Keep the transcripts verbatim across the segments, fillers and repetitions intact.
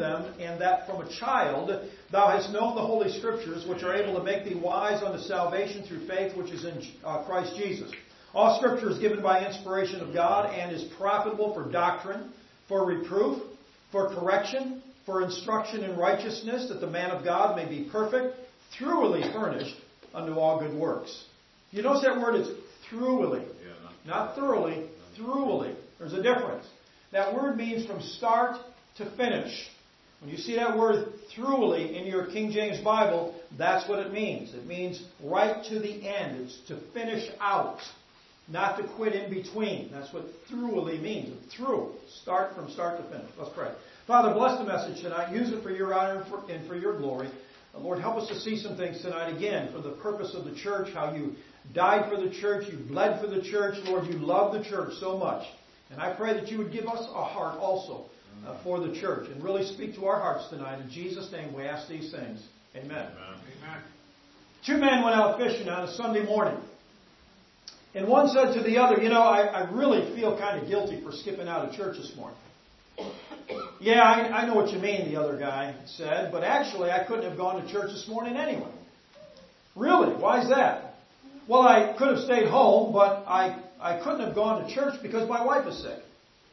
them, and that from a child thou hast known the Holy Scriptures, which are able to make thee wise unto salvation through faith which is in uh, Christ Jesus. All Scripture is given by inspiration of God and is profitable for doctrine, for reproof, for correction, for instruction in righteousness, that the man of God may be perfect, thoroughly furnished unto all good works. You notice that word is thoroughly. Not thoroughly, thoroughly. There's a difference. That word means from start to finish. When you see that word thoroughly in your King James Bible, that's what it means. It means right to the end. It's to finish out, not to quit in between. That's what thoroughly means. Through. Start from start to finish. Let's pray. Father, bless the message tonight. Use it for your honor and for, and for your glory. Lord, help us to see some things tonight again for the purpose of the church, how you died for the church, you bled for the church. Lord, you love the church so much. And I pray that you would give us a heart also uh, for the church and really speak to our hearts tonight. In Jesus' name we ask these things. Amen. Amen. Two men went out fishing on a Sunday morning. And one said to the other, you know, I, I really feel kind of guilty for skipping out of church this morning. Yeah, I, I know what you mean, the other guy said, but actually I couldn't have gone to church this morning anyway. Really? Why is that? Well, I could have stayed home, but I, I couldn't have gone to church because my wife is sick.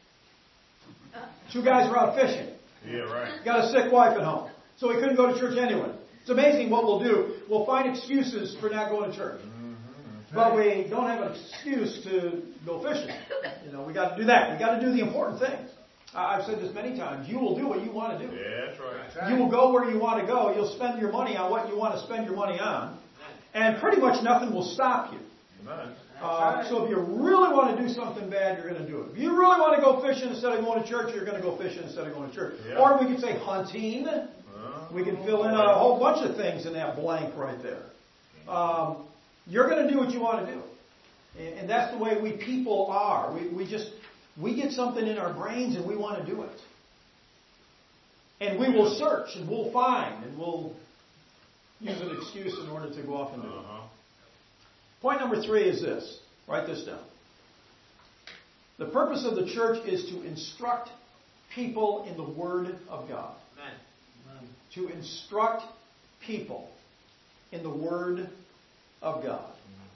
Two guys were out fishing. Yeah, right. Got a sick wife at home. So we couldn't go to church anyway. It's amazing what we'll do. We'll find excuses for not going to church. Mm-hmm. But we don't have an excuse to go fishing. You know, we got to do that. We got to do the important things. I've said this many times. You will do what you want to do. Yeah, that's right. That's right. You will go where you want to go. You'll spend your money on what you want to spend your money on. And pretty much nothing will stop you. Uh, so if you really want to do something bad, you're going to do it. If you really want to go fishing instead of going to church, you're going to go fishing instead of going to church. Yeah. Or we could say hunting. Uh, we can fill in a whole bunch of things in that blank right there. Um, you're going to do what you want to do. And, and that's the way we people are. We, we just... We get something in our brains and we want to do it. And we will search and we'll find and we'll use an excuse in order to go off and do it. Uh-huh. Point number three is this. Write this down. The purpose of the church is to instruct people in the Word of God. Amen. Amen. To instruct people in the Word of God.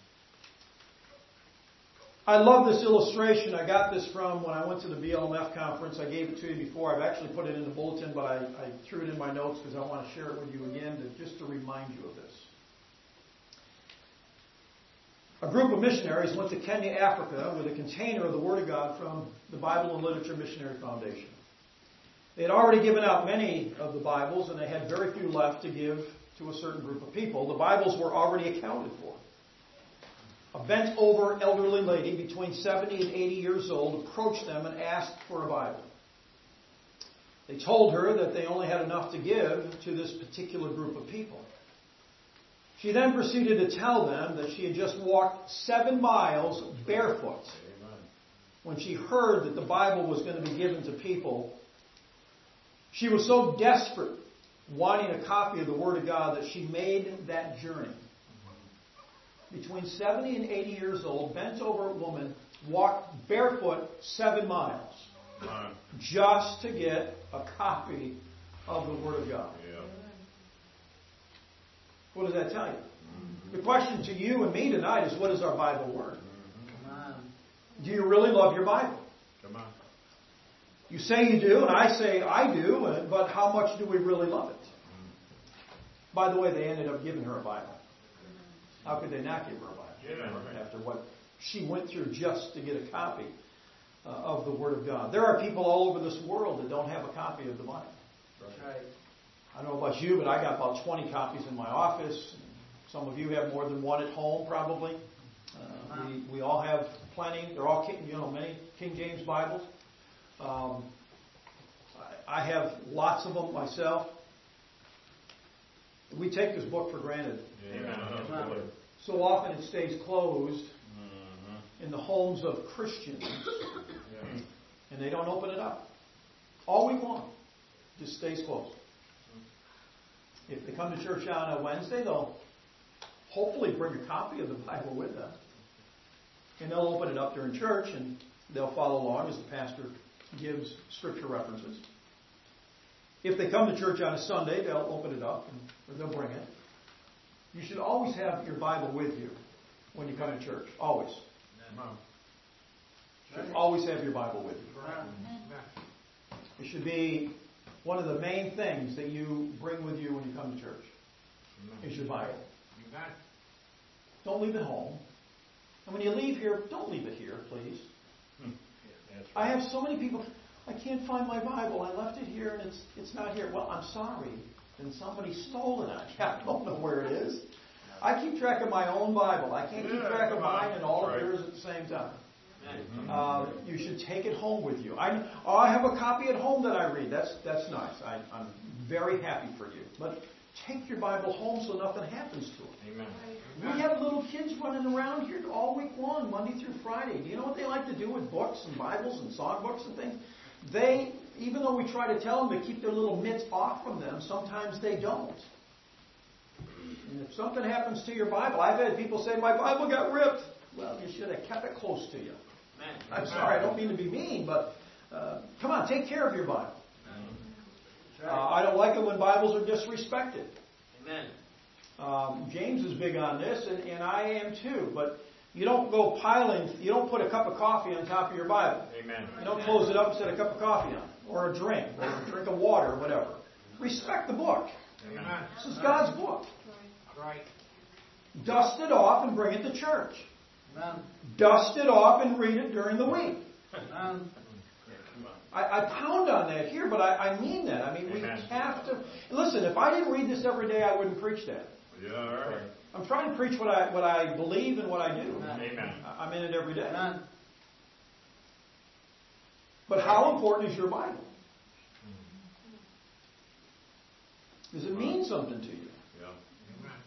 I love this illustration. I got this from when I went to the B L M F conference. I gave it to you before. I've actually put it in the bulletin, but I, I threw it in my notes because I want to share it with you again, to, just to remind you of this. A group of missionaries went to Kenya, Africa, with a container of the Word of God from the Bible and Literature Missionary Foundation. They had already given out many of the Bibles, and they had very few left to give to a certain group of people. The Bibles were already accounted for. A bent-over elderly lady between seventy and eighty years old approached them and asked for a Bible. They told her that they only had enough to give to this particular group of people. She then proceeded to tell them that she had just walked seven miles barefoot when she heard that the Bible was going to be given to people. She was so desperate, wanting a copy of the Word of God, that she made that journey. Between seventy and eighty years old, bent-over woman, walked barefoot seven miles just to get a copy of the Word of God. Yeah. What does that tell you? Mm-hmm. The question to you and me tonight is, what is our Bible Word? Mm-hmm. Come on. Do you really love your Bible? Come on. You say you do, and I say I do, but how much do we really love it? Mm-hmm. By the way, they ended up giving her a Bible. How could they not give her a Bible? Yeah, after what she went through just to get a copy uh, of the Word of God. There are people all over this world that don't have a copy of the Bible. Right. I don't know about you, but I got about twenty copies in my office. Some of you have more than one at home, probably. Uh, we we all have plenty. They're all King, you know, many King James Bibles. Um, I, I have lots of them myself. We take this book for granted. Yeah. So often it stays closed mm-hmm. in the homes of Christians, yeah. and they don't open it up. All week long, just stays closed. If they come to church on a Wednesday, they'll hopefully bring a copy of the Bible with them. And they'll open it up during church, and they'll follow along as the pastor gives scripture references. If they come to church on a Sunday, they'll open it up and, or they'll bring it. You should always have your Bible with you when you come to church. Always. You should always have your Bible with you. It should be one of the main things that you bring with you when you come to church. Is your Bible. Don't leave it home. And when you leave here, don't leave it here, please. I have so many people, I can't find my Bible. I left it here and it's it's not here. Well, I'm sorry. Then somebody stole it. I don't know where it is. I keep track of my own Bible. I can't keep track of mine and all of yours at the same time. Uh, you should take it home with you. I, oh, I have a copy at home that I read. That's that's nice. I, I'm very happy for you. But take your Bible home so nothing happens to it. Amen. We have little kids running around here all week long, Monday through Friday. Do you know what they like to do with books and Bibles and songbooks and things? They, even though we try to tell them to keep their little mitts off from them, sometimes they don't. And if something happens to your Bible, I've had people say, my Bible got ripped. Well, you should have kept it close to you. I'm sorry, I don't mean to be mean, but uh, come on, take care of your Bible. Uh, I don't like it when Bibles are disrespected. Amen. Um, James is big on this, and, and I am too. But you don't go piling, you don't put a cup of coffee on top of your Bible. Amen. You don't close it up and set a cup of coffee on it, or a drink, or a drink of water, or whatever. Respect the book. Amen. This is God's book. Right. Dust it off and bring it to church. Amen. Dust it off and read it during the week. Amen. I, I pound on that here, but I, I mean that. I mean, we Amen. have to... Listen, if I didn't read this every day, I wouldn't preach that. Yeah, all right. I'm trying to preach what I what I believe and what I do. Amen. I'm in it every day. Amen. But how important is your Bible? Does it mean something to you? Yeah. Amen.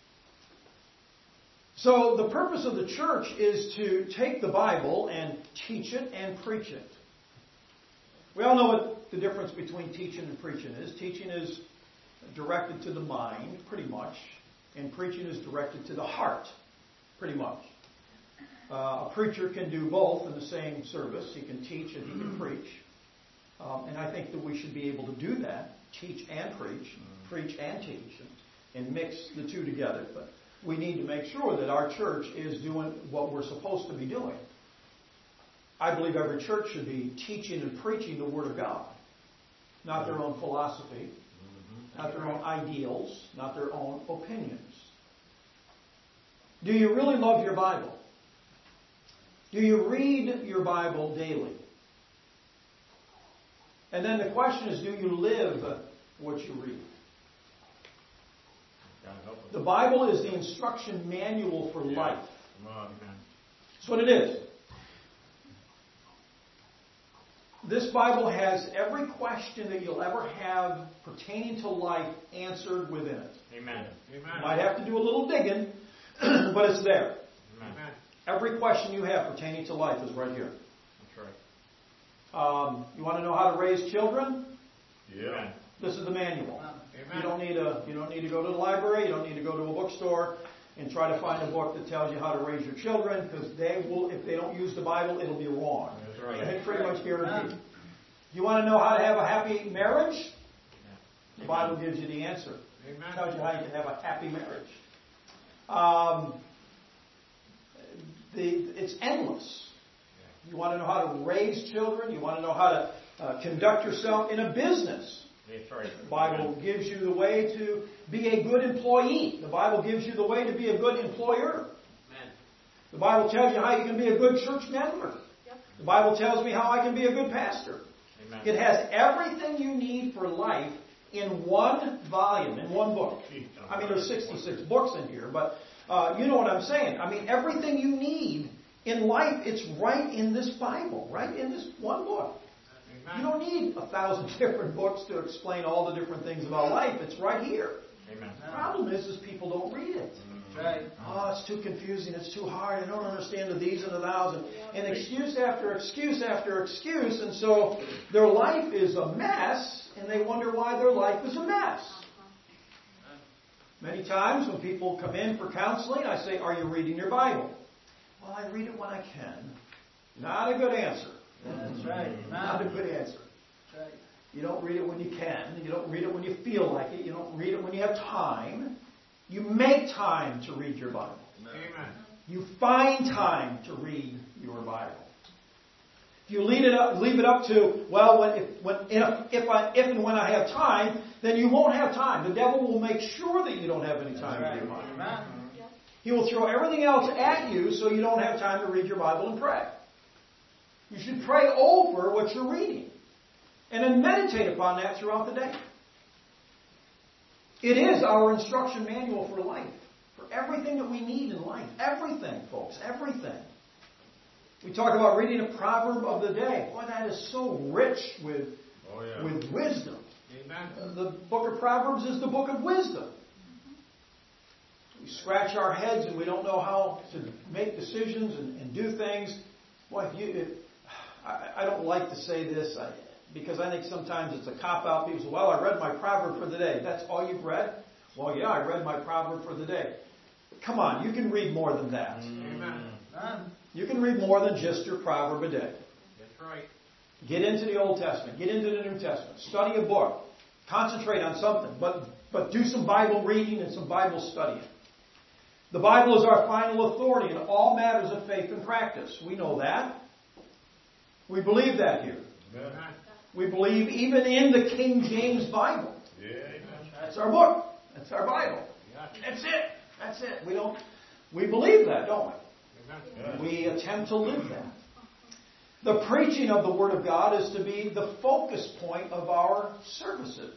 So the purpose of the church is to take the Bible and teach it and preach it. We all know what the difference between teaching and preaching is. Teaching is directed to the mind, pretty much, and preaching is directed to the heart, pretty much. Uh, a preacher can do both in the same service. He can teach and he can preach. Um, and I think that we should be able to do that, teach and preach, preach and teach, and, and mix the two together. But we need to make sure that our church is doing what we're supposed to be doing. I believe every church should be teaching and preaching the Word of God. Not their own philosophy, not their own ideals, not their own opinions. Do you really love your Bible? Do you read your Bible daily? And then the question is, do you live what you read? The Bible is the instruction manual for life. That's what it is. This Bible has every question that you'll ever have pertaining to life answered within it. Amen. You might have to do a little digging, but it's there. Amen. Every question you have pertaining to life is right here. That's right. Um, you want to know how to raise children? Yeah. This is the manual. Amen. You don't need a. You don't need to go to the library. You don't need to go to a bookstore and try to find a book that tells you how to raise your children, because they will. If they don't use the Bible, it'll be wrong. That's right. It's pretty much guaranteed. You want to know how to have a happy marriage? The Bible gives you the answer. Amen. It tells you how you can have a happy marriage. Um, the, it's endless. You want to know how to raise children. You want to know how to uh, conduct yourself in a business. That's right. The Bible gives you the way to be a good employee. The Bible gives you the way to be a good employer. Amen. The Bible tells you how you can be a good church member. The Bible tells me how I can be a good pastor. Amen. It has everything you need for life in one volume, in one book. I mean, there's sixty-six books in here, but uh, you know what I'm saying. I mean, everything you need in life, it's right in this Bible, right in this one book. You don't need a thousand different books to explain all the different things about life. It's right here. Amen. The problem is, is people don't read it. Right. Oh, it's too confusing. It's too hard. I don't understand the these and the thous. And, and excuse after excuse after excuse. And so their life is a mess, and they wonder why their life is a mess. Many times when people come in for counseling, I say, are you reading your Bible? Well, I read it when I can. Not a good answer. That's right. Not a good answer. That's right. You don't read it when you can. You don't read it when you feel like it. You don't read it when you have time. You make time to read your Bible. Amen. You find time to read your Bible. If you leave it up, leave it up to, well, when, if, when, if, if, I, if and when I have time, then you won't have time. The devil will make sure that you don't have any time to read your Bible. He will throw everything else at you so you don't have time to read your Bible and pray. You should pray over what you're reading. And then meditate upon that throughout the day. It is our instruction manual for life. For everything that we need in life. Everything, folks. Everything. We talk about reading a proverb of the day. Boy, that is so rich with, oh, yeah. with wisdom. Amen. The book of Proverbs is the book of wisdom. We scratch our heads and we don't know how to make decisions and, and do things. Boy, if you, if, I, I don't like to say this I, because I think sometimes it's a cop-out. People say, well, I read my proverb for the day. That's all you've read? Well, yeah, I read my proverb for the day. Come on, you can read more than that. Amen. You can read more than just your proverb a day. That's right. Get into the Old Testament. Get into the New Testament. Study a book. Concentrate on something. But, but do some Bible reading and some Bible studying. The Bible is our final authority in all matters of faith and practice. We know that. We believe that here. Amen. We believe even in the King James Bible. Yeah. That's our book. That's our Bible. That's it. That's it. We don't. We believe that, don't we? Amen. We attempt to live that. The preaching of the Word of God is to be the focus point of our services.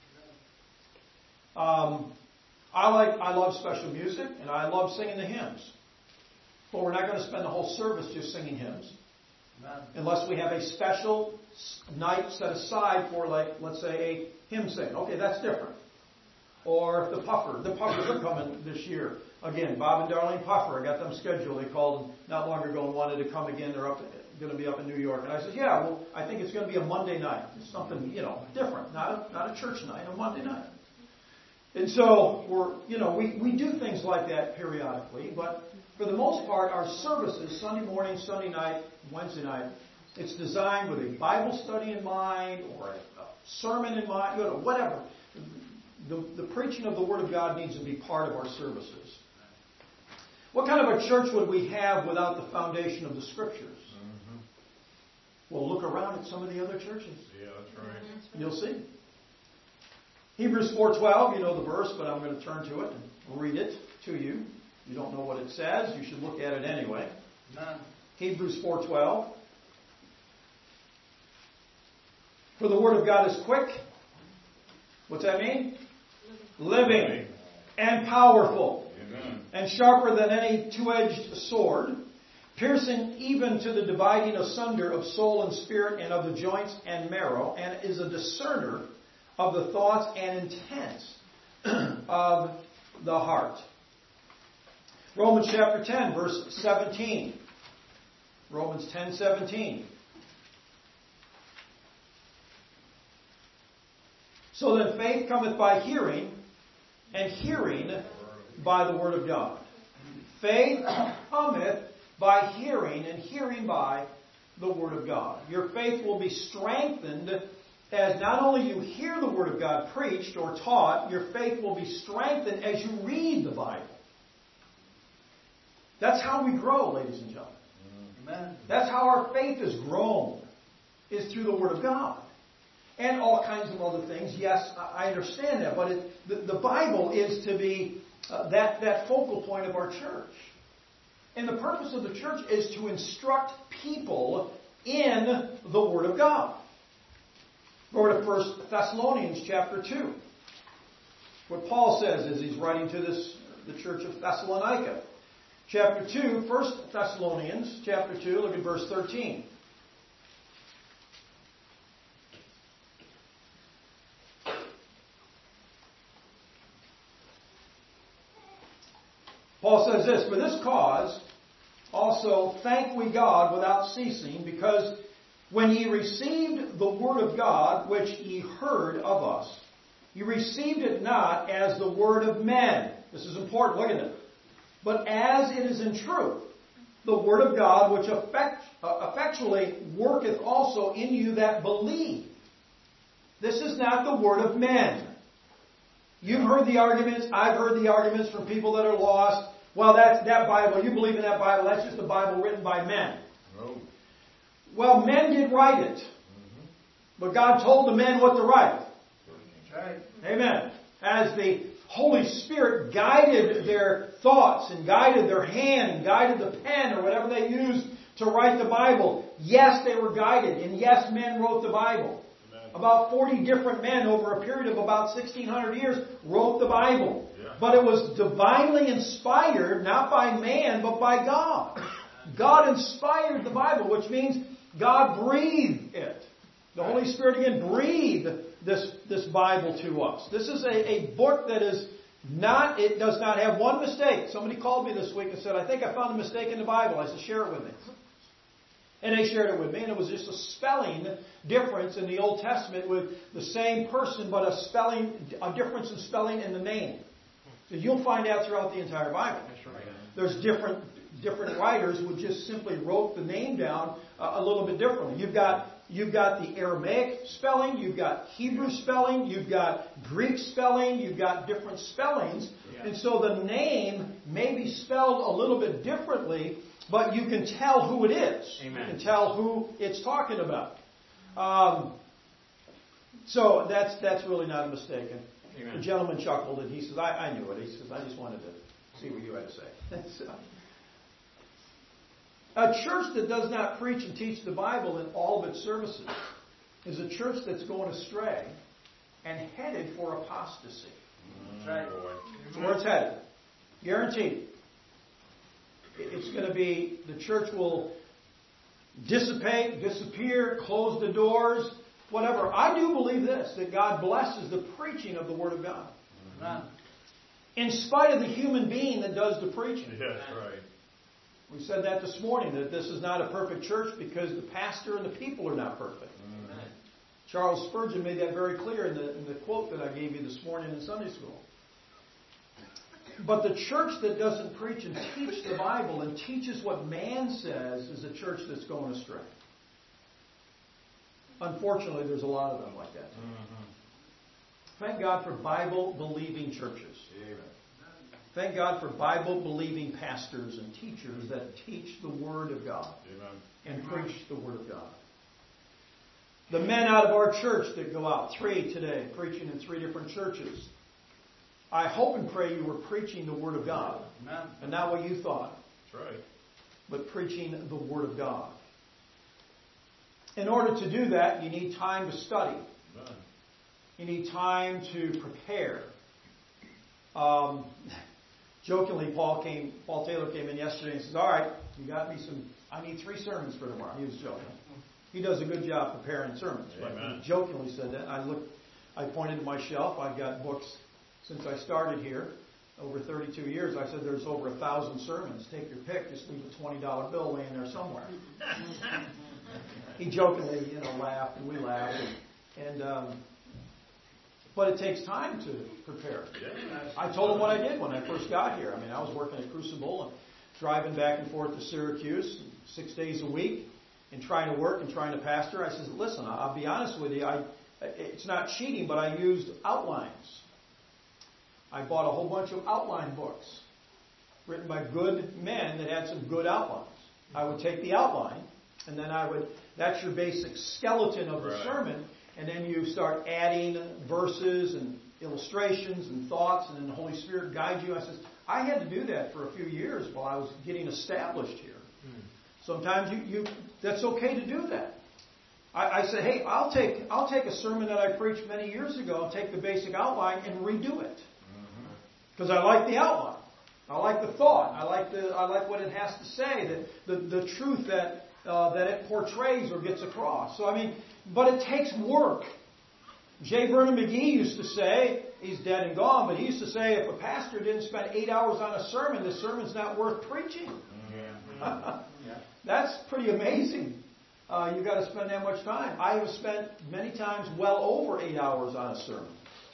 Um, I like, I love special music, and I love singing the hymns. But we're not going to spend the whole service just singing hymns, unless we have a special night set aside for, like, let's say, a hymn sing. Okay, that's different. Or the Puffer. The Puffers are coming this year. Again, Bob and Darlene Puffer. I got them scheduled. They called not long ago and wanted to come again. They're up, going to be up in New York. And I said, yeah, well, I think it's going to be a Monday night. It's something, you know, different. Not a, not a church night, a Monday night. And so, we're, you know, we, we do things like that periodically. But for the most part, our services, Sunday morning, Sunday night, Wednesday night, it's designed with a Bible study in mind or a, a sermon in mind, you know, whatever. The, the preaching of the Word of God needs to be part of our services. What kind of a church would we have without the foundation of the Scriptures? Mm-hmm. Well, look around at some of the other churches. Yeah, that's right. You'll see. Hebrews four twelve, you know the verse, but I'm going to turn to it and read it to you. You don't know what it says. You should look at it anyway. None. Hebrews four twelve. For the Word of God is quick. What's that mean? Living. Living. And powerful. Amen. And sharper than any two-edged sword, piercing even to the dividing asunder of soul and spirit and of the joints and marrow, and is a discerner of the thoughts and intents of the heart. Romans chapter ten, verse seventeen. Romans ten seventeen. So then faith cometh by hearing, and hearing by the word of God. Faith cometh by hearing, and hearing by the word of God. Your faith will be strengthened as not only you hear the word of God preached or taught, your faith will be strengthened as you read the Bible. That's how we grow, ladies and gentlemen. Amen. That's how our faith is grown, is through the word of God. And all kinds of other things. Yes, I understand that. But it, the, the Bible is to be uh, that, that focal point of our church. And the purpose of the church is to instruct people in the Word of God. Go to First Thessalonians chapter two. What Paul says as he's writing to this the church of Thessalonica. Chapter two, First Thessalonians chapter two, look at verse thirteen. Paul says this, for this cause also thank we God without ceasing, because when ye received the word of God, which ye heard of us, ye received it not as the word of men. This is important, look at it. But as it is in truth, the word of God, which effect, uh, effectually worketh also in you that believe. This is not the word of men. You've heard the arguments. I've heard the arguments from people that are lost. Well, that's that Bible. You believe in that Bible. That's just a Bible written by men. No. Well, men did write it. Mm-hmm. But God told the men what to write. That's right. Amen. As the Holy Spirit guided their thoughts and guided their hand and guided the pen or whatever they used to write the Bible. Yes, they were guided. And yes, men wrote the Bible. Amen. About forty different men over a period of about sixteen hundred years wrote the Bible. Yeah. But it was divinely inspired, not by man, but by God. God inspired the Bible, which means God breathed it. The Holy Spirit again breathed this, this Bible to us. This is a, a book that is not, it does not have one mistake. Somebody called me this week and said, I think I found a mistake in the Bible. I said, share it with me. And they shared it with me, and it was just a spelling difference in the Old Testament with the same person, but a spelling, a difference in spelling in the name. So you'll find out throughout the entire Bible. That's right. There's different different writers who just simply wrote the name down uh, a little bit differently. You've got you've got the Aramaic spelling, you've got Hebrew spelling, you've got Greek spelling, you've got different spellings, Yeah. and so the name may be spelled a little bit differently, but you can tell who it is. Amen. You can tell who it's talking about. Um, so that's that's really not a mistake. And Amen. the gentleman chuckled and he says, I, I knew it. He says, I just wanted to see what you had to say. So, a church that does not preach and teach the Bible in all of its services is a church that's going astray and headed for apostasy. That's right. That's where it's headed. Guaranteed. It's going to be, the church will dissipate, disappear, close the doors, whatever. I do believe this, that God blesses the preaching of the Word of God. Amen. In spite of the human being that does the preaching. Yeah, that's right. We said that this morning, that this is not a perfect church because the pastor and the people are not perfect. Amen. Charles Spurgeon made that very clear in the, in the quote that I gave you this morning in Sunday school. But the church that doesn't preach and teach the Bible and teaches what man says is a church that's going astray. Unfortunately, there's a lot of them like that. Mm-hmm. Thank God for Bible-believing churches. Amen. Thank God for Bible-believing pastors and teachers that teach the Word of God Amen. and preach the Word of God. The men out of our church that go out, three today, preaching in three different churches. I hope and pray you were preaching the Word of God. Amen. And not what you thought, That's right. but preaching the Word of God. In order to do that, you need time to study. Amen. You need time to prepare. Um, jokingly, Paul came. Paul Taylor came in yesterday and says, "All right, you got me some. I need three sermons for tomorrow." He was joking. He does a good job preparing sermons. But Amen. he jokingly said that. I looked. I pointed to my shelf. I've got books since I started here, over thirty-two years. I said, "There's over a thousand sermons. Take your pick. Just leave a twenty dollar bill laying there somewhere." He jokingly, you know, laughed, and we laughed, and. and um, But it takes time to prepare. I told him what I did when I first got here. I mean, I was working at Crucible and driving back and forth to Syracuse six days a week and trying to work and trying to pastor. I said, listen, I'll be honest with you. I, it's not cheating, but I used outlines. I bought a whole bunch of outline books written by good men that had some good outlines. I would take the outline, and then I would, that's your basic skeleton of the Right. sermon. And then you start adding verses and illustrations and thoughts, and then the Holy Spirit guides you. I said, I had to do that for a few years while I was getting established here. Hmm. Sometimes you, you that's okay to do that. I, I said, hey, I'll take I'll take a sermon that I preached many years ago and take the basic outline and redo it because I like the outline, I like the thought, I like the I like what it has to say, the the, the truth that uh, that it portrays or gets across. So I mean. But it takes work. J. Vernon McGee used to say, he's dead and gone, but he used to say if a pastor didn't spend eight hours on a sermon, the sermon's not worth preaching. Yeah. That's pretty amazing. Uh, you've got to spend that much time. I have spent many times well over eight hours on a sermon.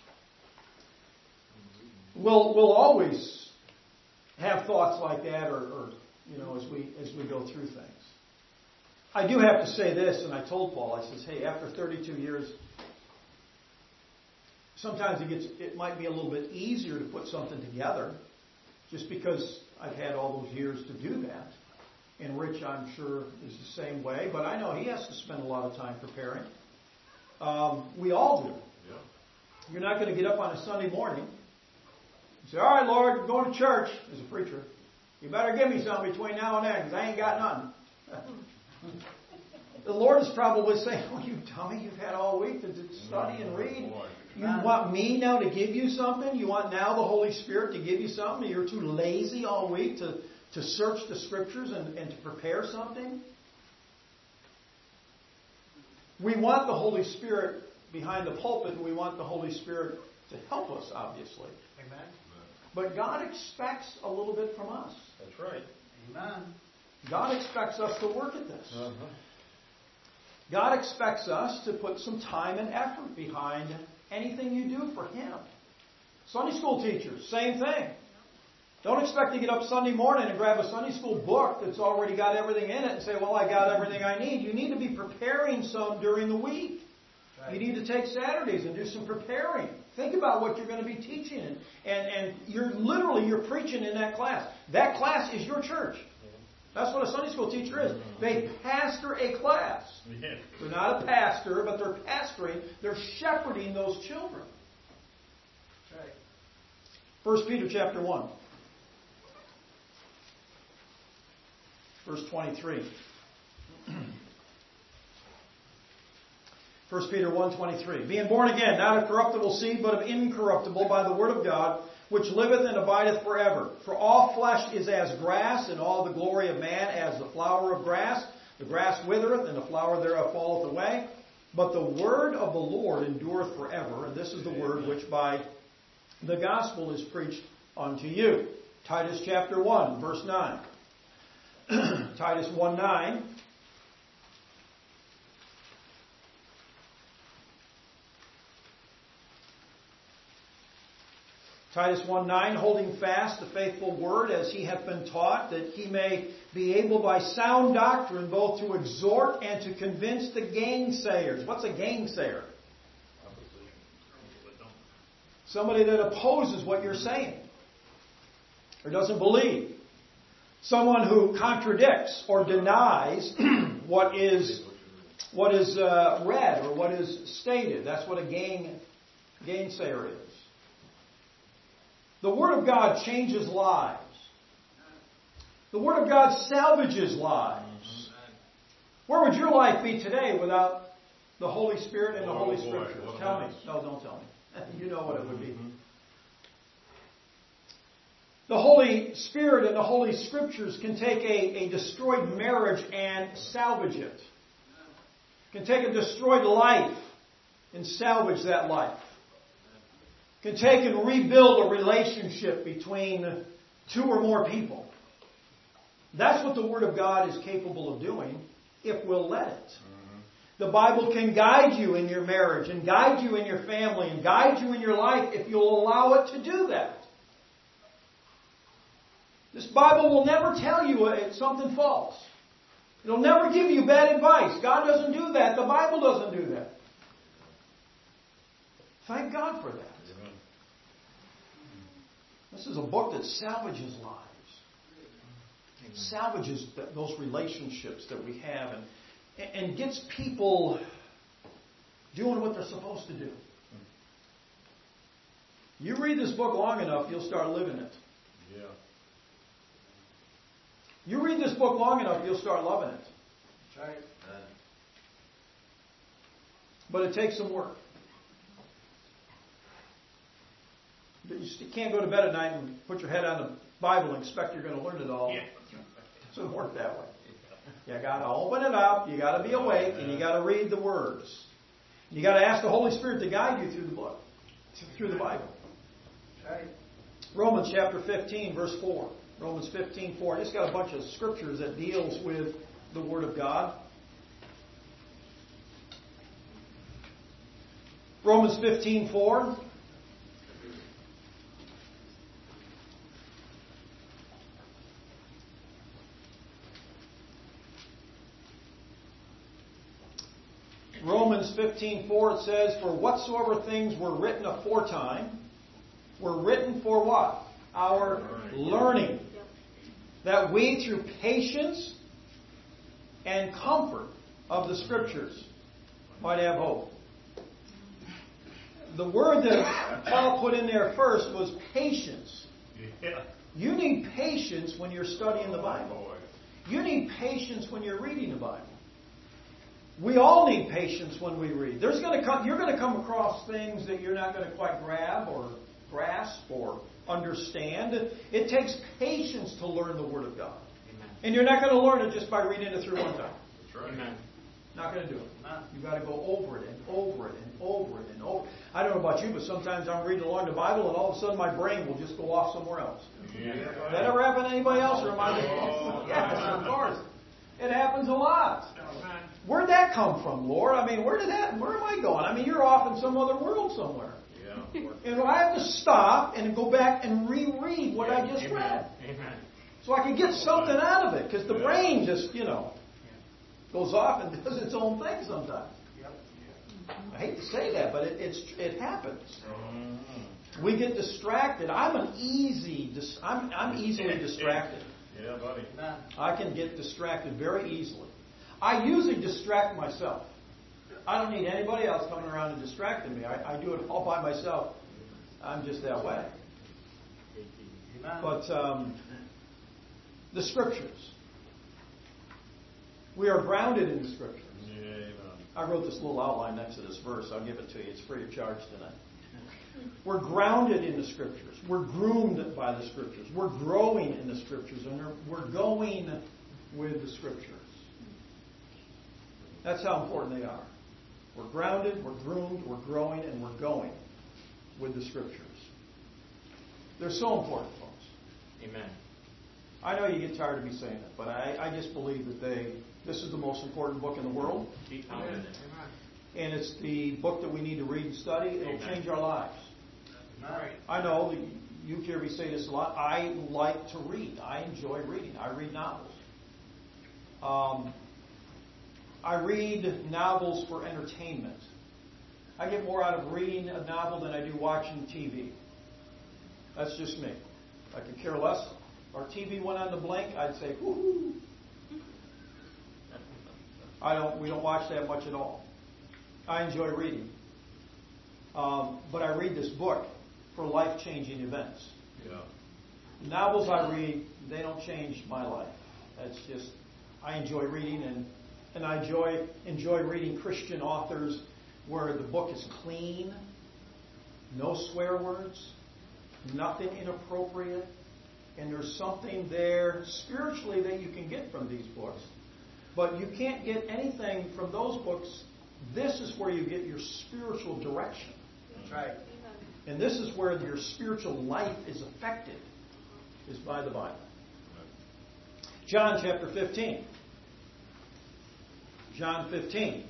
We'll, we'll always have thoughts like that or, or you know, as we as we go through things. I do have to say this, and I told Paul, I says, hey, after thirty-two years, sometimes it gets it might be a little bit easier to put something together, just because I've had all those years to do that. And Rich, I'm sure, is the same way. But I know he has to spend a lot of time preparing. Um, we all do. Yeah. You're not going to get up on a Sunday morning and say, all right, Lord, I'm going to church as a preacher. You better give me something between now and then because I ain't got nothing. The Lord is probably saying, oh, you dummy, you've had all week to study and read. You want me now to give you something? You want now the Holy Spirit to give you something? You're too lazy all week to, to search the Scriptures and, and to prepare something? We want the Holy Spirit behind the pulpit, and we want the Holy Spirit to help us, obviously. Amen. But God expects a little bit from us. That's right. Amen. God expects us to work at this. Uh-huh. God expects us to put some time and effort behind anything you do for Him. Sunday school teachers, same thing. Don't expect to get up Sunday morning and grab a Sunday school book that's already got everything in it and say, well, I got everything I need. You need to be preparing some during the week. Right. You need to take Saturdays and do some preparing. Think about what you're going to be teaching. And, and, and you're literally, you're preaching in that class. That class is your church. That's what a Sunday school teacher is. They pastor a class. They're not a pastor, but they're pastoring. They're shepherding those children. Right. First Peter chapter one. Verse twenty-three. First Peter one twenty-three. Being born again, not of corruptible seed, but of incorruptible, by the word of God, which liveth and abideth forever. For all flesh is as grass, and all the glory of man as the flower of grass. The grass withereth, and the flower thereof falleth away. But the word of the Lord endureth forever. And this is the word which by the gospel is preached unto you. Titus chapter one, verse nine. Titus one nine. Titus one nine, holding fast the faithful word as he hath been taught, that he may be able by sound doctrine both to exhort and to convince the gainsayers. What's a gainsayer? Somebody that opposes what you're saying or doesn't believe. Someone who contradicts or denies what is what is uh, read or what is stated. That's what a gain, gainsayer is. The Word of God changes lives. The Word of God salvages lives. Where would your life be today without the Holy Spirit and the Holy Scriptures? Tell me. No, don't tell me. You know what it would be. The Holy Spirit and the Holy Scriptures can take a, a destroyed marriage and salvage it. Can take a destroyed life and salvage that life. Can take and rebuild a relationship between two or more people. That's what the Word of God is capable of doing if we'll let it. Mm-hmm. The Bible can guide you in your marriage and guide you in your family and guide you in your life if you'll allow it to do that. This Bible will never tell you it's something false. It'll never give you bad advice. God doesn't do that. The Bible doesn't do that. Thank God for that. This is a book that salvages lives. It salvages those relationships that we have and, and gets people doing what they're supposed to do. You read this book long enough, you'll start living it. Yeah. You read this book long enough, you'll start loving it. That's right. But it takes some work. You can't go to bed at night and put your head on the Bible and expect you're going to learn it all. Yeah. It doesn't work that way. You got to open it up. You got to be awake, and you got to read the words. You got to ask the Holy Spirit to guide you through the book, through the Bible. Right. Romans chapter fifteen, verse four. Romans fifteen, four. I just got a bunch of scriptures that deals with the Word of God. Romans fifteen, four. Romans fifteen four, it says, "For whatsoever things were written aforetime were written for what? Our learning, that we through patience and comfort of the Scriptures might have hope." The word that Paul put in there first was patience. Yeah. You need patience when you're studying the Bible. You need patience when you're reading the Bible. We all need patience when we read. There's going to come, you're going to come across things that you're not going to quite grab or grasp or understand. It takes patience to learn the Word of God. Amen. And you're not going to learn it just by reading it through one time. That's right. Amen. Not going to do it. You've got to go over it and over it and over it and over. I don't know about you, but sometimes I'm reading along the Bible and all of a sudden my brain will just go off somewhere else. Yeah. That ever happen to anybody else? Or am I Oh, yes, of course. It happens a lot. Amen. Where'd that come from, Lord? I mean, where did that? Where am I going? I mean, you're off in some other world somewhere. Yeah. And I have to stop and go back and reread what I just Amen. read, Amen. so I can get something out of it. Because the Yeah. brain just, you know, goes off and does its own thing sometimes. I hate to say that, but it, it's it happens. Mhm. We get distracted. I'm an easy, dis- I'm I'm easily distracted. Yeah, buddy. Amen. I can get distracted very easily. I usually distract myself. I don't need anybody else coming around and distracting me. I, I do it all by myself. I'm just that way. Amen. But um, the Scriptures. We are grounded in the Scriptures. Yeah, amen. I wrote this little outline next to this verse. I'll give it to you. It's free of charge tonight. We're grounded in the Scriptures. We're groomed by the Scriptures. We're growing in the Scriptures. And we're going with the Scriptures. That's how important they are. We're grounded, we're groomed, we're growing, and we're going with the Scriptures. They're so important, folks. Amen. I know you get tired of me saying it, but I, I just believe that they. This is the most important book in the world. Keep pounding it. And it's the book that we need to read and study. It'll Amen. change our lives. Right. I know that you hear me say this a lot. I like to read. I enjoy reading. I read novels. Um, I read novels for entertainment. I get more out of reading a novel than I do watching T V. That's just me. I could care less. Our T V went on the blink, I'd say, woohoo. I don't. We don't watch that much at all. I enjoy reading, um, but I read this book for life-changing events. Yeah. Novels I read, they don't change my life. That's just I enjoy reading, and and I enjoy enjoy reading Christian authors where the book is clean, no swear words, nothing inappropriate, and there's something there spiritually that you can get from these books. But you can't get anything from those books. This is where you get your spiritual direction. That's right. And this is where your spiritual life is affected, is by the Bible. John chapter fifteen. John fifteen.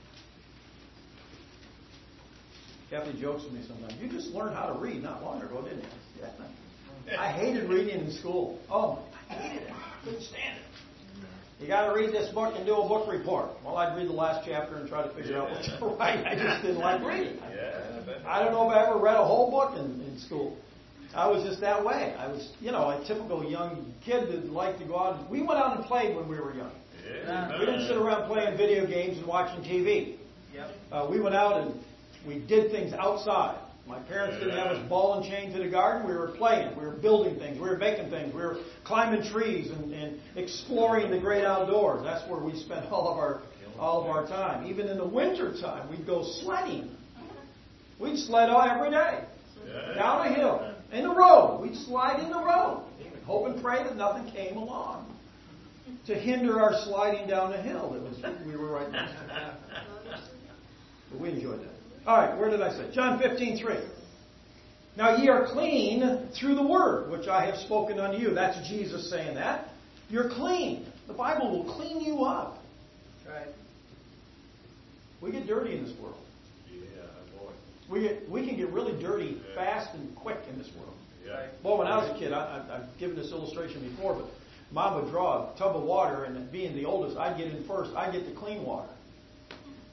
Kathy jokes with me sometimes. You just learned how to read not long ago, didn't you? Yeah. I hated reading in school. Oh, I hated it. I couldn't stand it. You got to read this book and do a book report. Well, I'd read the last chapter and try to figure out what's right. I just didn't like reading. Yeah. I don't know if I ever read a whole book in, in school. I was just that way. I was, you know, a typical young kid that liked to go out. And, we went out and played when we were young. Yeah. We didn't sit around playing video games and watching T V. Yep. Uh, we went out and we did things outside. My parents didn't have us ball and chain to the garden. We were playing. We were building things. We were making things. We were climbing trees and, and exploring the great outdoors. That's where we spent all of our all of our time. Even in the winter time, we'd go sledding. We'd sled all every day. Yeah. Down a hill. In the road. We'd slide in the road. Hope and pray that nothing came along to hinder our sliding down the hill. That was we were right next to. But we enjoyed that. All right, where did I say? John fifteen three. Now ye are clean through the word, which I have spoken unto you. That's Jesus saying that. You're clean. The Bible will clean you up. That's right. We get dirty in this world. Yeah, boy. We get, we can get really dirty fast and quick in this world. Yeah. Well, when I was a kid, I, I, I've given this illustration before, but Mom would draw a tub of water, and being the oldest, I'd get in first. I'd get the clean water.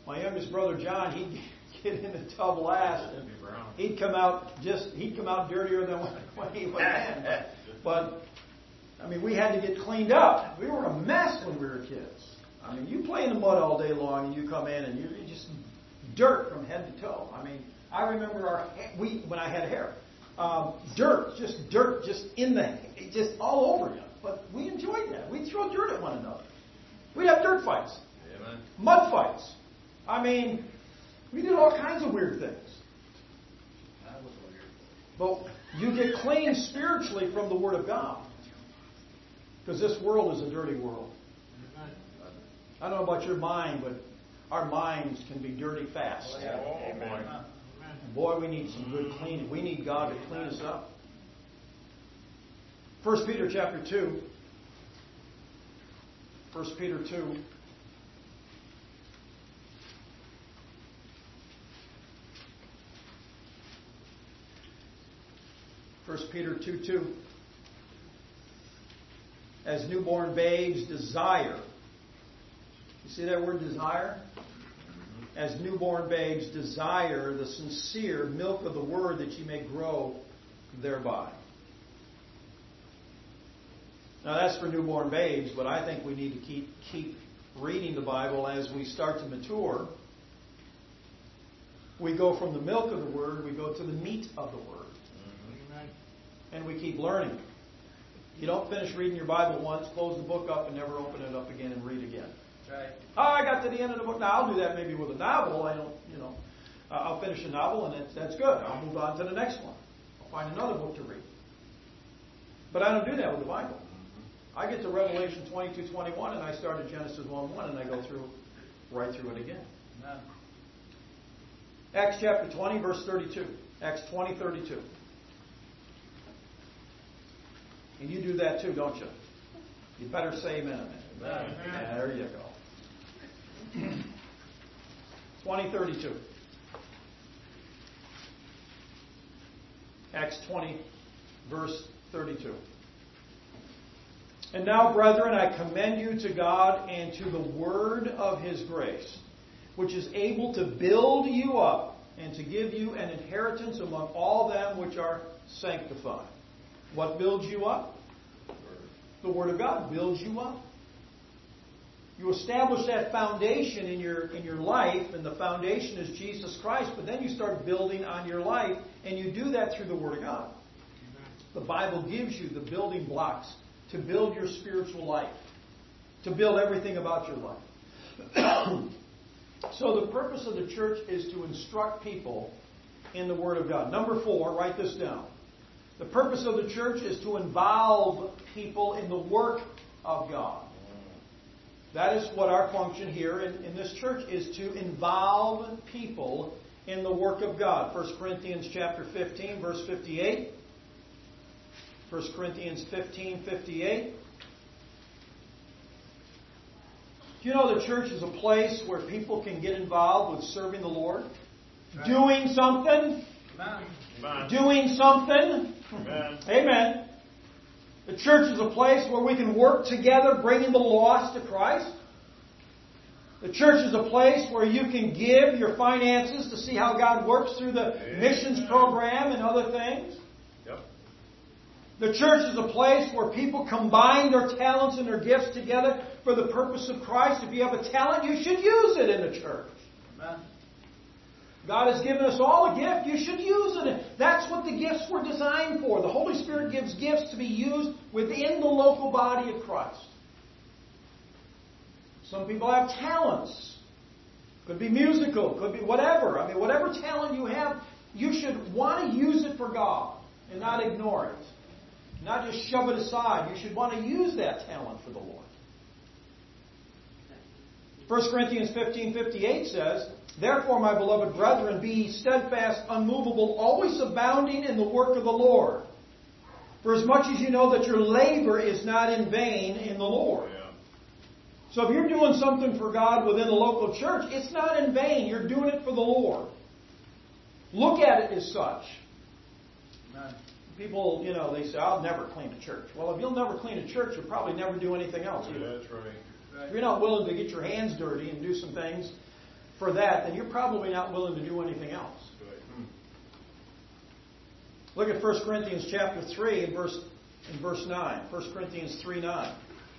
My youngest brother John, he'd get in the tub last, and he'd come out just he'd come out dirtier than when he went in. But I mean, we had to get cleaned up. We were a mess when we were kids. I mean, you play in the mud all day long, and you come in, and you you just dirt from head to toe. I mean, I remember our we when I had hair, um, dirt, just dirt, just in the just all over you. But we enjoyed that. We'd throw dirt at one another. We'd have dirt fights, Amen. mud fights. I mean, we did all kinds of weird things. That was weird. But you get clean spiritually from the Word of God. Because this world is a dirty world. I don't know about your mind, but our minds can be dirty fast. Oh, yeah. Oh, Amen. And boy, we need some good cleaning. We need God to clean us up. First Peter chapter two. First Peter two. First Peter two two. As newborn babes desire. You see that word desire? As newborn babes desire the sincere milk of the word that you may grow thereby. Now that's for newborn babes, but I think we need to keep keep reading the Bible as we start to mature. We go from the milk of the word, we go to the meat of the word. And we keep learning. You don't finish reading your Bible once, close the book up, and never open it up again and read again. Right. Oh, I got to the end of the book. Now, I'll do that maybe with a novel. I don't, you know, uh, I'll finish a novel, and that's, that's good. I'll move on to the next one. I'll find another book to read. But I don't do that with the Bible. I get to Revelation twenty-two twenty-one, and I start at Genesis one one, and I go through, right through it again. Amen. Acts chapter twenty, verse thirty-two. Acts twenty, thirty-two. And you do that too, don't you? You better say amen. Amen. Yeah, there you go. twenty thirty-two. Acts twenty, verse thirty-two. And now, brethren, I commend you to God and to the word of His grace, which is able to build you up and to give you an inheritance among all them which are sanctified. What builds you up? The Word of God builds you up. You establish that foundation in your in your life, and the foundation is Jesus Christ, but then you start building on your life, and you do that through the Word of God. The Bible gives you the building blocks to build your spiritual life, to build everything about your life. So the purpose of the church is to instruct people in the Word of God. Number four, write this down. The purpose of the church is to involve people in the work of God. That is what our function here in, in this church is, to involve people in the work of God. First Corinthians chapter fifteen, verse fifty-eight. First Corinthians fifteen, fifty-eight. Do you know the church is a place where people can get involved with serving the Lord? Right. Doing something? Amen. Doing something? Amen. Amen. The church is a place where we can work together, bringing the lost to Christ. The church is a place where you can give your finances to see how God works through the Amen. missions program and other things. Yep. The church is a place where people combine their talents and their gifts together for the purpose of Christ. If you have a talent, you should use it in the church. Amen. God has given us all a gift. You should use it. That's what the gifts were designed for. The Holy Spirit gives gifts to be used within the local body of Christ. Some people have talents. Could be musical. Could be whatever. I mean, whatever talent you have, you should want to use it for God and not ignore it. Not just shove it aside. You should want to use that talent for the Lord. First Corinthians fifteen fifty-eight says, therefore, my beloved brethren, be ye steadfast, unmovable, always abounding in the work of the Lord. For as much as you know that your labor is not in vain in the Lord. Yeah. So if you're doing something for God within the local church, it's not in vain. You're doing it for the Lord. Look at it as such. Amen. People, you know, they say, I'll never clean a church. Well, if you'll never clean a church, you'll probably never do anything else either. That's right. If you're not willing to get your hands dirty and do some things, for that, then you're probably not willing to do anything else. Good. Hmm. Look at First Corinthians chapter three and verse, and verse nine. First Corinthians three nine.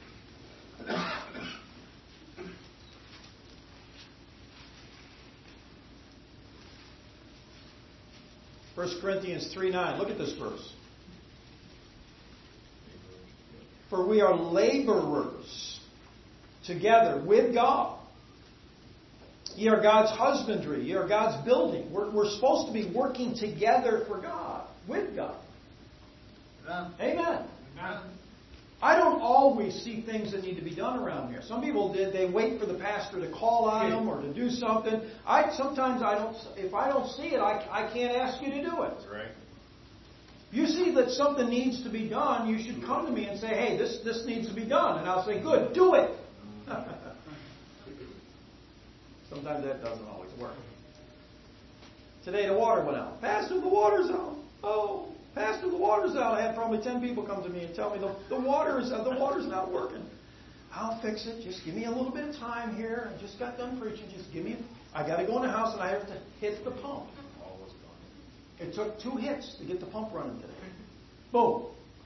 First Corinthians three nine. Look at this verse. For we are laborers together with God. Ye are God's husbandry. Ye are God's building. We're, we're supposed to be working together for God, with God. Amen. Amen. Amen. I don't always see things that need to be done around here. Some people did. They wait for the pastor to call on them or to do something. I sometimes I don't. If I don't see it, I, I can't ask you to do it. That's right. If you see that something needs to be done, you should come to me and say, "Hey, this this needs to be done," and I'll say, "Good, do it." Sometimes that doesn't always work. Today the water went out. Pastor, the water's out. Oh. Pastor, the water's out. I had probably ten people come to me and tell me the, the water is the water's not working. I'll fix it. Just give me a little bit of time here. I just got done preaching. Just give me. I got to go in the house and I have to hit the pump. All was gone. It took two hits to get the pump running today. Boom.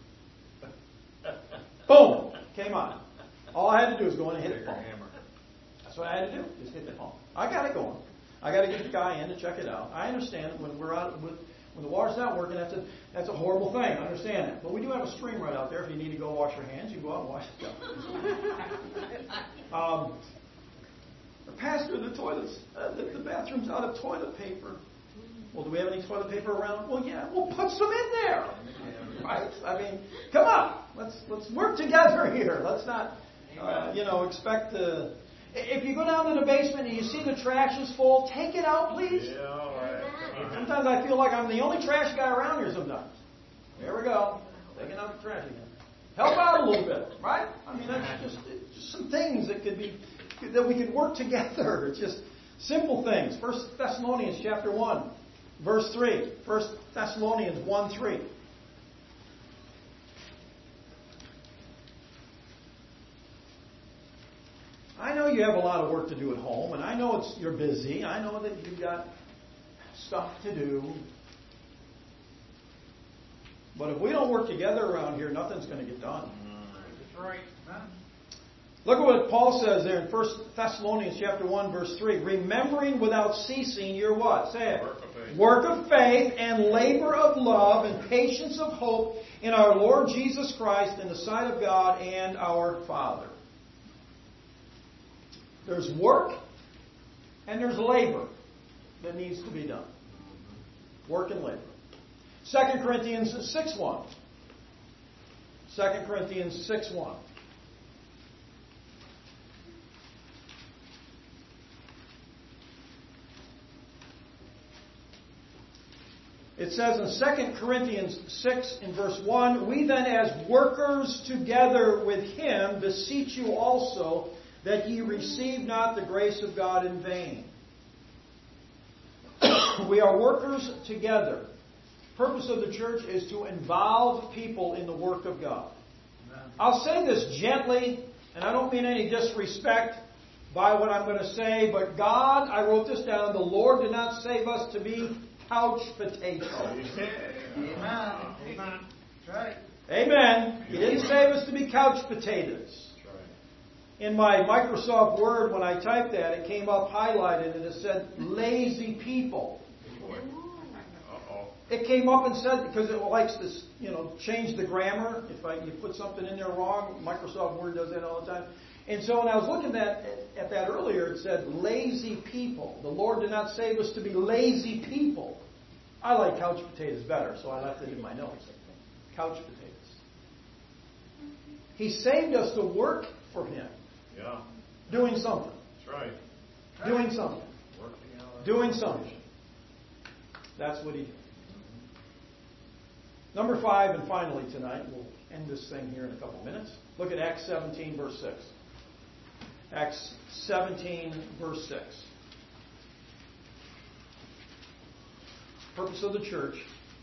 Boom. Came on. All I had to do was go in and hit the pump. Hammer. That's what I had to do. Just hit the pump. I got it going. I got to get the guy in to check it out. I understand when we're out with. When the water's not working, that's a that's a horrible thing. I understand that. But we do have a stream right out there. If you need to go wash your hands, you go out and wash it. um, Pastor, the toilets, uh, the, the bathroom's out of toilet paper. Well, do we have any toilet paper around? Well, yeah. Well, put some in there, right? I mean, come on. Let's let's work together here. Let's not, uh, you know, expect to. If you go down to the basement and you see the trash is full, take it out, please. Yeah, all right. Sometimes I feel like I'm the only trash guy around here sometimes. There we go. Taking out the trash again. Help out a little bit, right? I mean, that's just, it's just some things that could be, that we could work together. It's just simple things. First Thessalonians chapter one, verse three. First Thessalonians one three. I know you have a lot of work to do at home, and I know it's you're busy. I know that you've got stuff to do. But if we don't work together around here, nothing's going to get done. That's right. Amen. Look at what Paul says there in First Thessalonians chapter one, verse three. Remembering without ceasing your what? Say it. Work of faith. Work of faith and labor of love and patience of hope in our Lord Jesus Christ in the sight of God and our Father. There's work and there's labor that needs to be done. Work and labor. Second Corinthians six one. Second Corinthians six one. It says in Second Corinthians six in verse one, we then as workers together with him beseech you also that ye receive not the grace of God in vain. We are workers together. The purpose of the church is to involve people in the work of God. Amen. I'll say this gently, and I don't mean any disrespect by what I'm going to say, but God, I wrote this down, the Lord did not save us to be couch potatoes. Amen. Amen. That's right. Amen. He didn't save us to be couch potatoes. In my Microsoft Word, when I typed that, it came up highlighted and it said, lazy people. Uh-oh. It came up and said, because it likes to, you know, change the grammar. If I, you put something in there wrong, Microsoft Word does that all the time. And so when I was looking at, at that earlier, it said, lazy people. The Lord did not save us to be lazy people. I like couch potatoes better, so I left it in my notes. Couch potatoes. He saved us to work for Him. Yeah. Doing something. That's right. Doing something. Working out. Doing something. That's what He did. Number five, and finally tonight, we'll end this thing here in a couple minutes. Look at Acts seventeen, verse six. Acts seventeen, verse six. The purpose of the church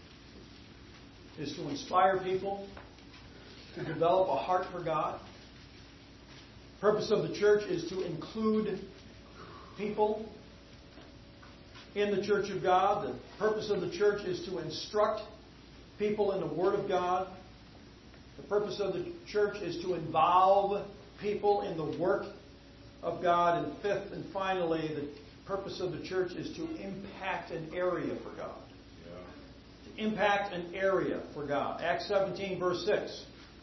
is to inspire people, to develop a heart for God. The purpose of the church is to include people in the church of God. The purpose of the church is to instruct people in the Word of God. The purpose of the church is to involve people in the work of God. And fifth and finally, the purpose of the church is to impact an area for God. Yeah. To impact an area for God. Acts seventeen, verse six.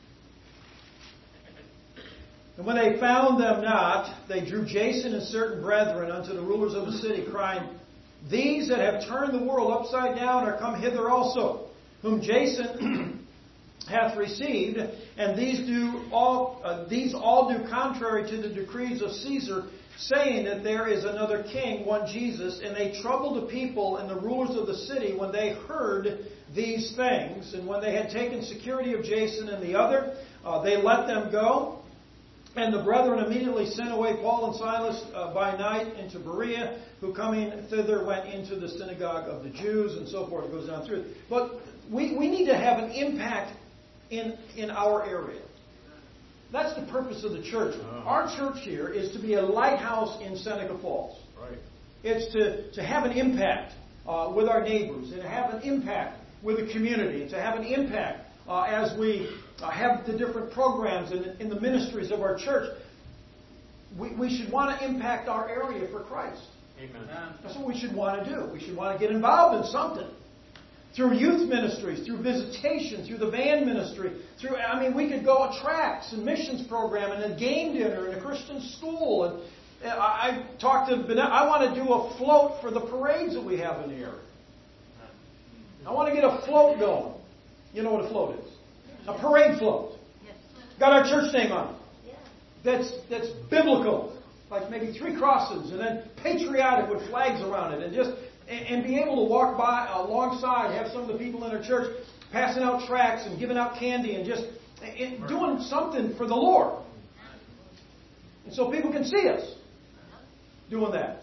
And when they found them not, they drew Jason and certain brethren unto the rulers of the city, crying, These that have turned the world upside down are come hither also, whom Jason hath received, and these do all uh, these all do contrary to the decrees of Caesar, saying that there is another king, one Jesus. And they troubled the people and the rulers of the city when they heard these things. And when they had taken security of Jason and the other, uh, they let them go. And the brethren immediately sent away Paul and Silas uh, by night into Berea, who coming thither went into the synagogue of the Jews, and so forth. It goes down through it. But we, we need to have an impact in, in our area. That's the purpose of the church. Uh-huh. Our church here is to be a lighthouse in Seneca Falls. Right. It's to, to have an impact uh, with our neighbors, and to have an impact with the community, and to have an impact uh, as we uh, have the different programs in, in the ministries of our church. We, we should want to impact our area for Christ. Amen. That's what we should want to do. We should want to get involved in something. Through youth ministries, through visitation, through the band ministry, through, I mean, we could go on tracks and missions program and a game dinner and a Christian school. And I talked to Vanessa, I want to do a float for the parades that we have in the area. I want to get a float going. You know what a float is? A parade float. Got our church name on it. That's, that's biblical. Like maybe three crosses and then patriotic with flags around it, and just and be able to walk by alongside, have some of the people in our church passing out tracts and giving out candy and just and doing something for the Lord. And so people can see us doing that.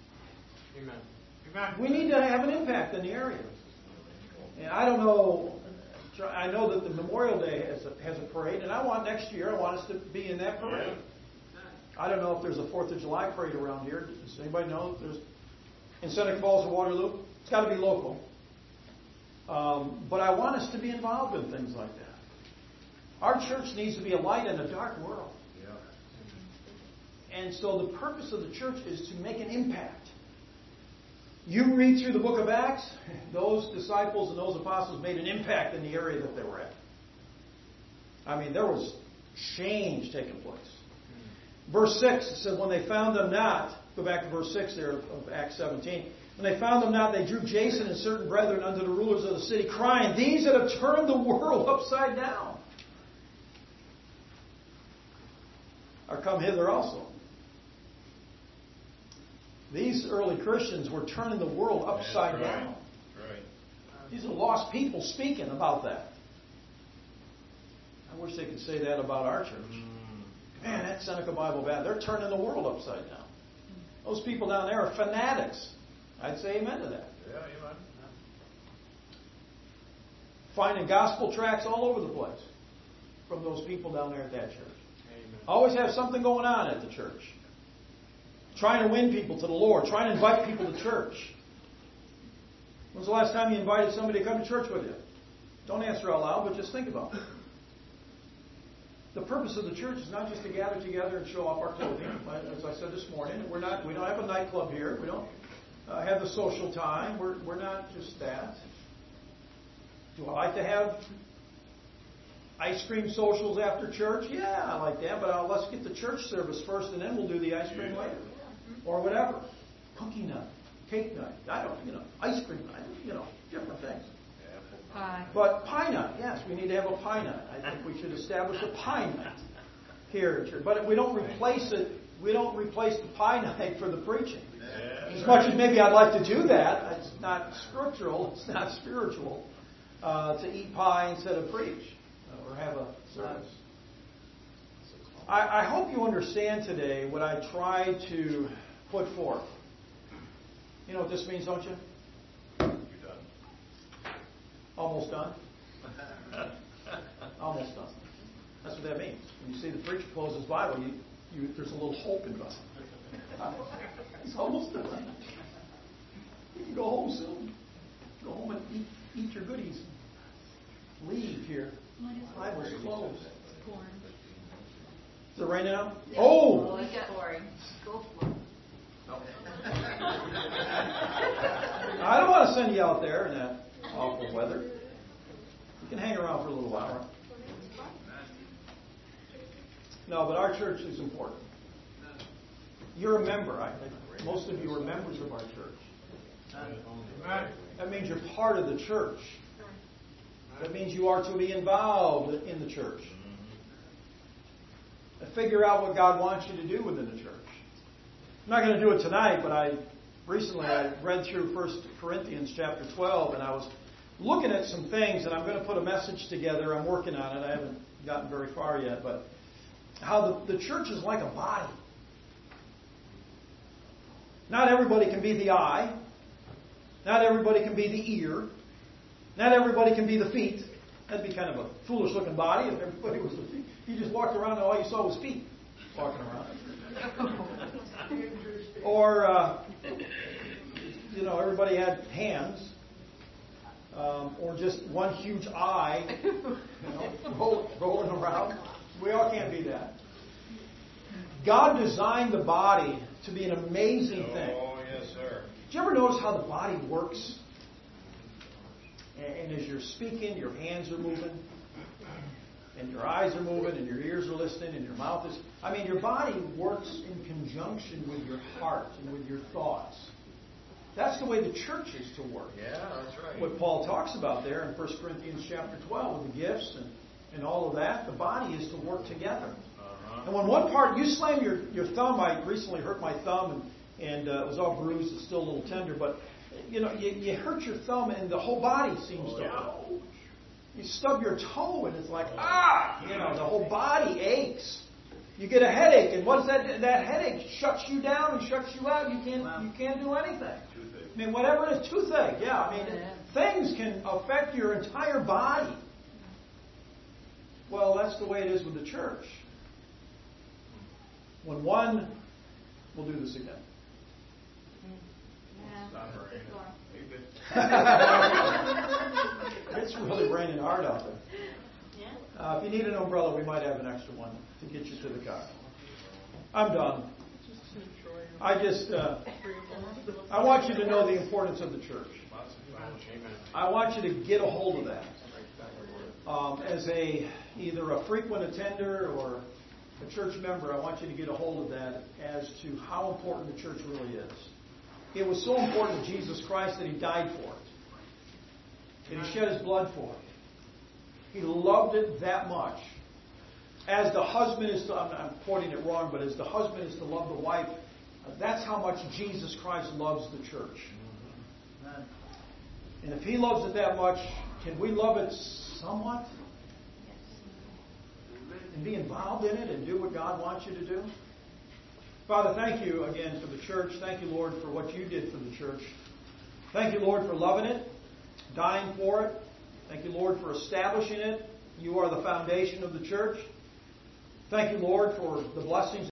Amen. We need to have an impact in the area. And I don't know, I know that the Memorial Day has a, has a parade, and I want next year, I want us to be in that parade. I don't know if there's a fourth of July parade around here. Does anybody know if there's in Seneca Falls or Waterloo? It's got to be local. Um, but I want us to be involved in things like that. Our church needs to be a light in a dark world. Yeah. And so the purpose of the church is to make an impact. You read through the book of Acts, those disciples and those apostles made an impact in the area that they were at. I mean, there was change taking place. Verse six, it said, when they found them not, go back to verse six there of Acts seventeen. When they found them not, they drew Jason and certain brethren unto the rulers of the city, crying, These that have turned the world upside down are come hither also. These early Christians were turning the world upside That's right. down. That's right. These are lost people speaking about that. I wish they could say that about our church. Mm. Man, that Seneca Bible Band, they're turning the world upside down. Those people down there are fanatics. I'd say amen to that. Yeah, amen. Finding gospel tracts all over the place from those people down there at that church. Amen. Always have something going on at the church. Trying to win people to the Lord. Trying to invite people to church. When's the last time you invited somebody to come to church with you? Don't answer out loud, but just think about it. The purpose of the church is not just to gather together and show off our clothing. As I said this morning, we're not. We don't have a nightclub here. We don't uh, have the social time. We're we're not just that. Do I like to have ice cream socials after church? Yeah, I like that. But uh, let's get the church service first, and then we'll do the ice cream later, or whatever. Cookie night, cake night. I don't, you know, ice cream night. You know, different things. Pie. But pie night, yes, we need to have a pie night. I think we should establish a pie night here at church. But we don't replace it. We don't replace the pie night for the preaching. As much as maybe I'd like to do that, it's not scriptural. It's not spiritual uh, to eat pie instead of preach uh, or have a service. I, I hope you understand today what I tried to put forth. You know what this means, don't you? Almost done. Almost done. That's what that means. When you see the preacher close his Bible, you, you, there's a little hope involved. It's almost done. You can go home soon. Go home and eat, eat your goodies. Leave here. I was closed. Is it raining out? Oh! We got boring. Go for it. I don't want to send you out there in that awful weather. You can hang around for a little while. No, but our church is important. You're a member. I think most of you are members of our church. That means you're part of the church. That means you are to be involved in the church. And figure out what God wants you to do within the church. I'm not going to do it tonight, but I recently I read through First Corinthians chapter twelve, and I was looking at some things, and I'm going to put a message together. I'm working on it. I haven't gotten very far yet, but how the, the church is like a body. Not everybody can be the eye. Not everybody can be the ear. Not everybody can be the feet. That'd be kind of a foolish looking body if everybody was the feet. You just walked around and all you saw was feet walking around. Or, uh, you know, everybody had hands. Um, or just one huge eye, you know, roll, rolling around. We all can't be that. God designed the body to be an amazing thing. Oh, yes, sir. Do you ever notice how the body works? And, and as you're speaking, your hands are moving, and your eyes are moving, and your ears are listening, and your mouth is... I mean, your body works in conjunction with your heart and with your thoughts. That's the way the church is to work. Yeah, that's right. What Paul talks about there in First Corinthians chapter twelve with the gifts and, and all of that, the body is to work together. Uh-huh. And when one part, you slam your, your thumb, I recently hurt my thumb and, and uh, it was all bruised, it's still a little tender, but you know, you, you hurt your thumb and the whole body seems Oh, to yeah. hurt. You stub your toe and it's like, ah, you know, the whole body aches. You get a headache, and what's that? That headache shuts you down and shuts you out. You can't, you can't do anything. Toothache. I mean, whatever it is, toothache, yeah. I mean, things can affect your entire body. Well, that's the way it is with the church. When one, we'll do this again. Stop raining. It's really raining hard out there. Uh, if you need an umbrella, we might have an extra one to get you to the car. I'm done. I just, uh, I want you to know the importance of the church. I want you to get a hold of that. Um, as a either a frequent attender or a church member, I want you to get a hold of that as to how important the church really is. It was so important to Jesus Christ that He died for it. That He shed His blood for it. He loved it that much. As the husband is to, I'm, I'm quoting it wrong, but as the husband is to love the wife, uh, that's how much Jesus Christ loves the church. And if He loves it that much, can we love it somewhat? And be involved in it and do what God wants you to do? Father, thank you again for the church. Thank you, Lord, for what you did for the church. Thank you, Lord, for loving it, dying for it. Thank you, Lord, for establishing it. You are the foundation of the church. Thank you, Lord, for the blessings